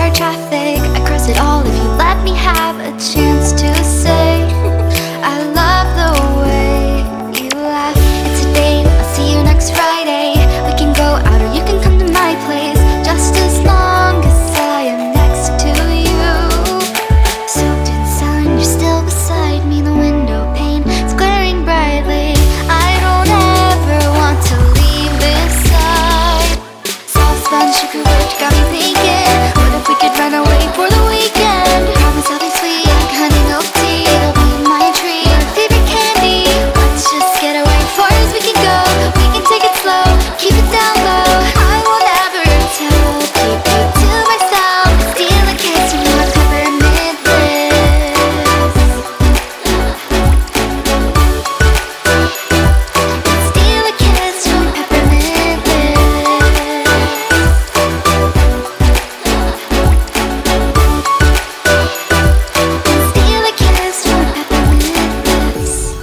our traffic. I cross it all if you let me have a chance to say I love the way you laugh. It's a date, I'll see you next Friday. We can go out or you can come to my place, just as long as I am next to you. Soaked in sun, you're still beside me. The window pane is glaring brightly. I don't ever want to leave this side. Soft sponge sugar rush got me thinking, what if we could run away for the weekend? Promise I'll be sweet like honey milk tea. It'll be my treat, your favorite candy. Let's just get away far as we can go. We can take it slow, keep it down low. I won't ever tell, keep you to myself. Steal a kiss from your peppermint lips. Steal a kiss from peppermint lips. Steal a kiss from peppermint lips.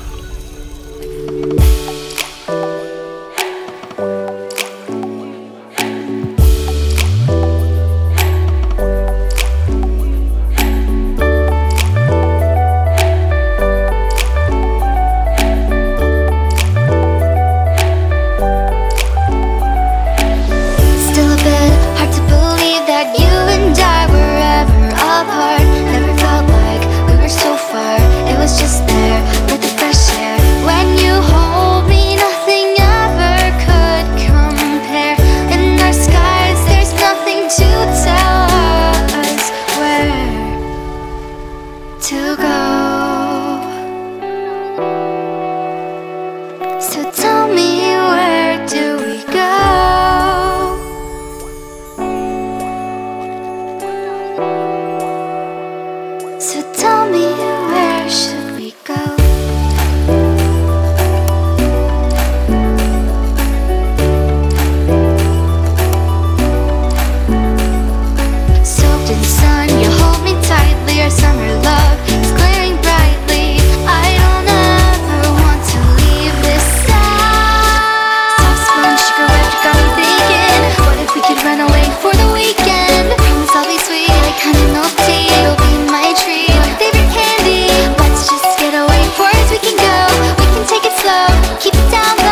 Still a bit hard to believe that you and I were ever apart. Never felt like we were so far. It was just there, with the fresh air. When you hold me, nothing ever could compare. In our skies, there's nothing to tell us where to go. So tell me, where do we go? So tell me, where should we go? Soaked in sun, you hold me tightly. Our summer love is glaring brightly. I don't ever want to leave this side. Soft sponge sugar rush got me thinking, what if we could run away for the weekend? Promise I'll be sweet like honey milk tea. It'll be my treat, your favorite candy. Let's just get away far as we can go. We can take it slow, keep it down